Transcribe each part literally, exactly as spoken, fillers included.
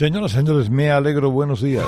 Señoras y señores, me alegro, buenos días.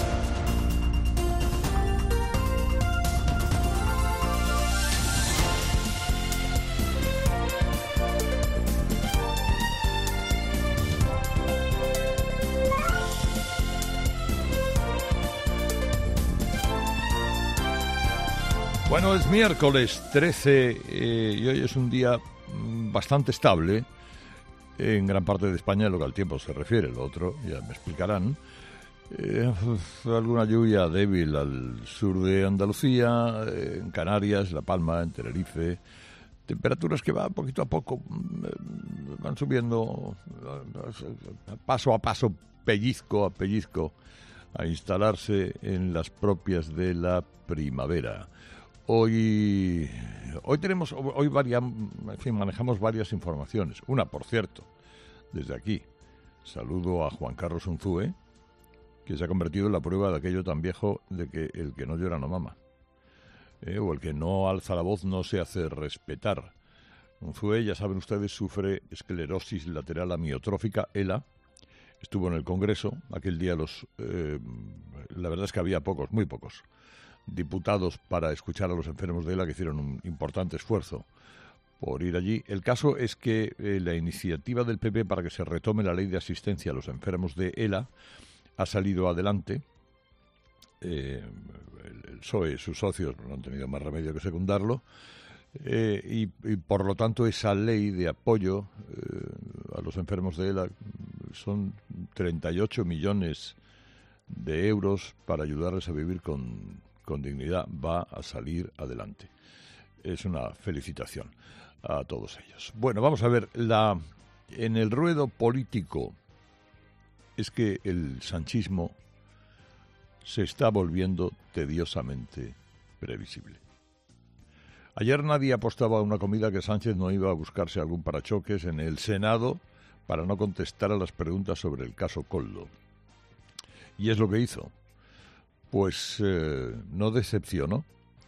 Bueno, es miércoles trece eh, y hoy es un día bastante estable en gran parte de España en lo que al tiempo se refiere. Lo otro ya me explicarán. Eh, alguna lluvia débil al sur de Andalucía, eh, en Canarias, La Palma, en Tenerife. Temperaturas que van poquito a poco, eh, van subiendo eh, paso a paso, pellizco a pellizco, a instalarse en las propias de la primavera. Hoy, hoy tenemos, hoy varia, en fin, manejamos varias informaciones. Una, por cierto, desde aquí, saludo a Juan Carlos Unzúe, que se ha convertido en la prueba de aquello tan viejo de que el que no llora no mama, eh, o el que no alza la voz no se hace respetar. Unzúe, ya saben ustedes, sufre esclerosis lateral amiotrófica, ELA. Estuvo en el Congreso aquel día. Los, eh, la verdad es que había pocos, muy pocos diputados para escuchar a los enfermos de ELA, que hicieron un importante esfuerzo por ir allí. El caso es que eh, la iniciativa del P P para que se retome la ley de asistencia a los enfermos de ELA ha salido adelante. Eh, el, el P S O E y sus socios no han tenido más remedio que secundarlo, eh, y, y por lo tanto esa ley de apoyo eh, a los enfermos de ELA son treinta y ocho millones de euros para ayudarles a vivir con con dignidad, va a salir adelante. Es una felicitación a todos ellos. Bueno, vamos a ver, la en el ruedo político es que el sanchismo se está volviendo tediosamente previsible. Ayer nadie apostaba a una comida que Sánchez no iba a buscarse algún parachoques en el Senado para no contestar a las preguntas sobre el caso Koldo. Y es lo que hizo. Pues eh, no decepcionó.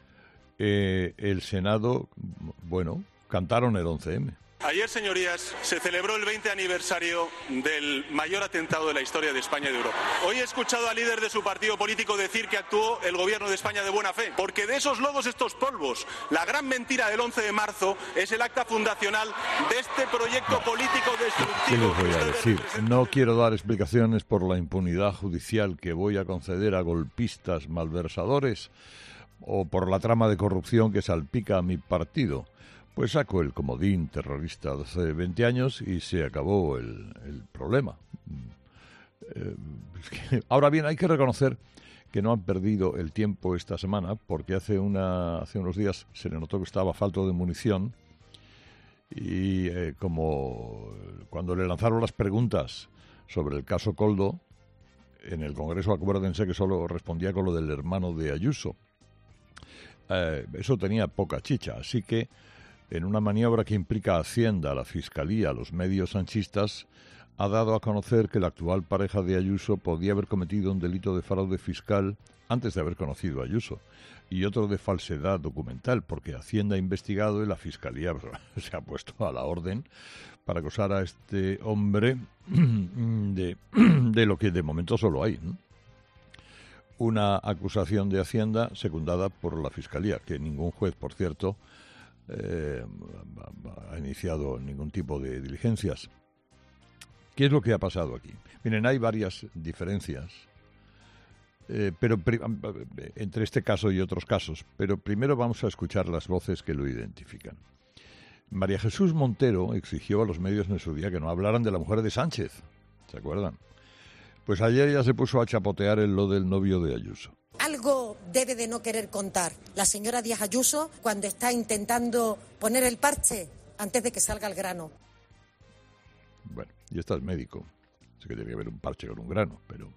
Eh, el Senado, bueno, cantaron el once eme. Ayer, señorías, se celebró el veinte aniversario del mayor atentado de la historia de España y de Europa. Hoy he escuchado al líder de su partido político decir que actuó el gobierno de España de buena fe, porque de esos lodos, estos polvos, la gran mentira del once de marzo es el acta fundacional de este proyecto político destructivo. ¿Qué les voy a decir? No quiero dar explicaciones por la impunidad judicial que voy a conceder a golpistas malversadores o por la trama de corrupción que salpica a mi partido. Pues saco el comodín terrorista de hace veinte años y se acabó el, el problema. Eh, es que, ahora bien, hay que reconocer que no han perdido el tiempo esta semana, porque hace, una, hace unos días se le notó que estaba falto de munición y eh, como cuando le lanzaron las preguntas sobre el caso Koldo, en el Congreso, acuérdense que solo respondía con lo del hermano de Ayuso. Eh, eso tenía poca chicha, así que en una maniobra que implica a Hacienda, a la Fiscalía, a los medios sanchistas, ha dado a conocer que la actual pareja de Ayuso podía haber cometido un delito de fraude fiscal antes de haber conocido a Ayuso, y otro de falsedad documental, porque Hacienda ha investigado y la Fiscalía se ha puesto a la orden para acusar a este hombre de, de lo que de momento solo hay, ¿no? Una acusación de Hacienda secundada por la Fiscalía, que ningún juez, por cierto, Eh, ha iniciado ningún tipo de diligencias. ¿Qué es lo que ha pasado aquí? Miren, hay varias diferencias eh, pero pri- entre este caso y otros casos, pero primero vamos a escuchar las voces que lo identifican. María Jesús Montero exigió a los medios en su día que no hablaran de la mujer de Sánchez, ¿se acuerdan? Pues ayer ya se puso a chapotear en lo del novio de Ayuso. Algo debe de no querer contar la señora Díaz Ayuso cuando está intentando poner el parche antes de que salga el grano. Bueno, y esta es médico. Sé que tiene que haber un parche con un grano, pero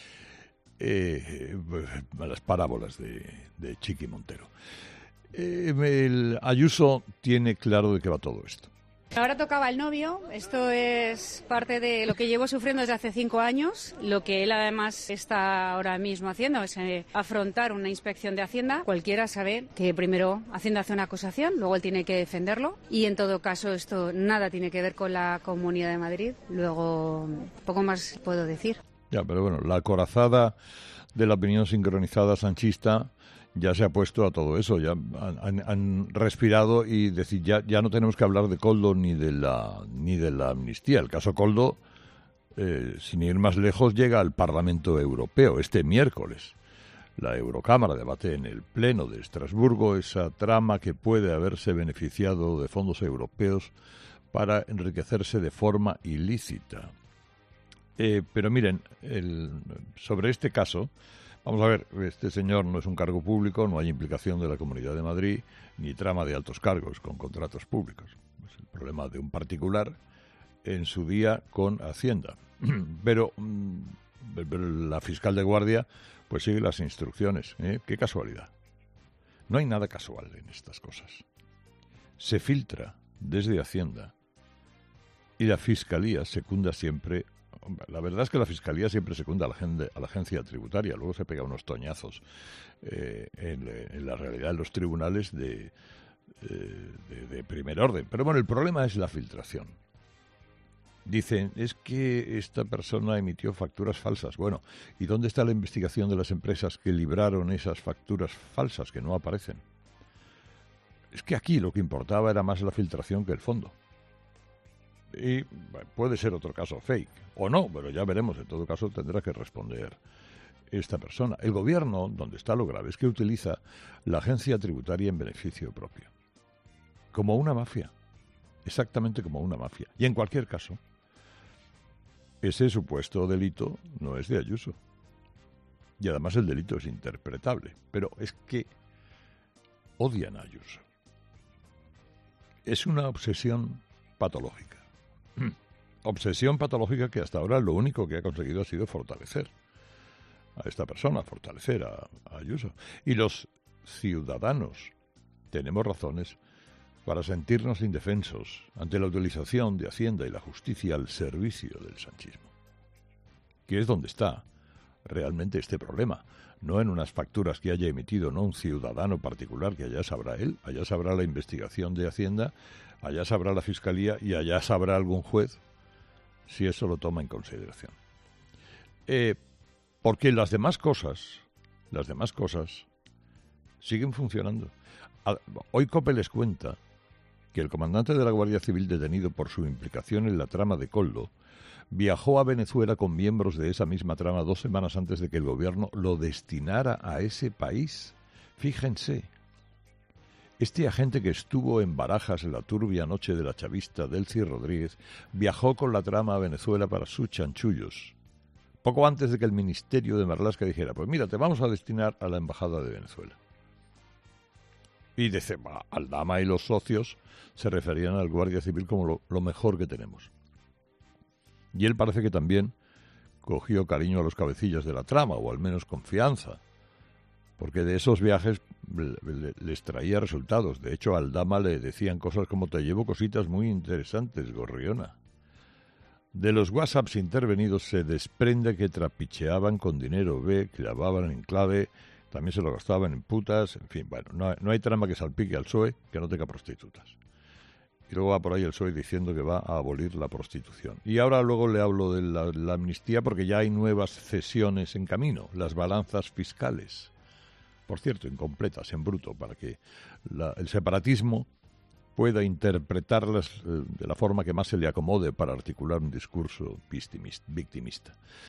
eh, eh, las parábolas de, de Chiqui Montero. Eh, el Ayuso tiene claro de qué va todo esto. Ahora tocaba el novio, esto es parte de lo que llevo sufriendo desde hace cinco años. Lo que él además está ahora mismo haciendo es eh, afrontar una inspección de Hacienda. Cualquiera sabe que primero Hacienda hace una acusación, luego él tiene que defenderlo y en todo caso esto nada tiene que ver con la Comunidad de Madrid. Luego poco más puedo decir. Ya, pero bueno, la corazada de la opinión sincronizada sanchista ya se ha puesto a todo eso, ya han, han, han respirado y decir ya, ya no tenemos que hablar de Koldo ni de la ni de la amnistía. El caso Koldo, eh, sin ir más lejos, llega al Parlamento Europeo este miércoles. La Eurocámara debate en el Pleno de Estrasburgo esa trama que puede haberse beneficiado de fondos europeos para enriquecerse de forma ilícita. Eh, pero miren, el, sobre este caso, vamos a ver, este señor no es un cargo público, no hay implicación de la Comunidad de Madrid, ni trama de altos cargos con contratos públicos. Es el problema de un particular en su día con Hacienda. Pero, pero la fiscal de guardia pues sigue las instrucciones. ¿eh? Qué casualidad. No hay nada casual en estas cosas. Se filtra desde Hacienda y la Fiscalía secunda siempre. La verdad es que la Fiscalía siempre secunda a la, gente, a la agencia tributaria, luego se pega unos toñazos eh, en, en la realidad de los tribunales de, eh, de, de primer orden. Pero bueno, el problema es la filtración. Dicen, es que esta persona emitió facturas falsas. Bueno, ¿y dónde está la investigación de las empresas que libraron esas facturas falsas que no aparecen? Es que aquí lo que importaba era más la filtración que el fondo. Y puede ser otro caso fake, o no, pero ya veremos. En todo caso tendrá que responder esta persona. El gobierno, donde está lo grave, es que utiliza la agencia tributaria en beneficio propio. Como una mafia. Exactamente como una mafia. Y en cualquier caso, ese supuesto delito no es de Ayuso. Y además el delito es interpretable. Pero es que odian a Ayuso. Es una obsesión patológica. Obsesión patológica que hasta ahora lo único que ha conseguido ha sido fortalecer a esta persona, fortalecer a, a Ayuso. Y los ciudadanos tenemos razones para sentirnos indefensos ante la utilización de Hacienda y la justicia al servicio del sanchismo. Que es donde está realmente este problema. No en unas facturas que haya emitido no un ciudadano particular, que allá sabrá él, allá sabrá la investigación de Hacienda, allá sabrá la Fiscalía y allá sabrá algún juez si eso lo toma en consideración. Eh, porque las demás cosas, las demás cosas siguen funcionando. Hoy COPE les cuenta que el comandante de la Guardia Civil detenido por su implicación en la trama de Koldo viajó a Venezuela con miembros de esa misma trama dos semanas antes de que el gobierno lo destinara a ese país. Fíjense, este agente que estuvo en Barajas en la turbia noche de la chavista Delcy Rodríguez viajó con la trama a Venezuela para sus chanchullos, poco antes de que el Ministerio de Marlaska dijera, pues mira, te vamos a destinar a la Embajada de Venezuela. Y dice, Aldama y los socios se referían al Guardia Civil como lo, lo mejor que tenemos. Y él parece que también cogió cariño a los cabecillas de la trama, o al menos confianza, porque de esos viajes le, le, les traía resultados. De hecho, a Aldama le decían cosas como, te llevo cositas muy interesantes, gorriona. De los WhatsApps intervenidos se desprende que trapicheaban con dinero B, clavaban en clave, también se lo gastaban en putas, en fin, bueno, no hay, no hay trama que salpique al P S O E que no tenga prostitutas. Y luego va por ahí el P S O E diciendo que va a abolir la prostitución. Y ahora luego le hablo de la, la amnistía porque ya hay nuevas cesiones en camino, las balanzas fiscales. Por cierto, incompletas, en bruto, para que la, el separatismo pueda interpretarlas eh, de la forma que más se le acomode para articular un discurso victimista.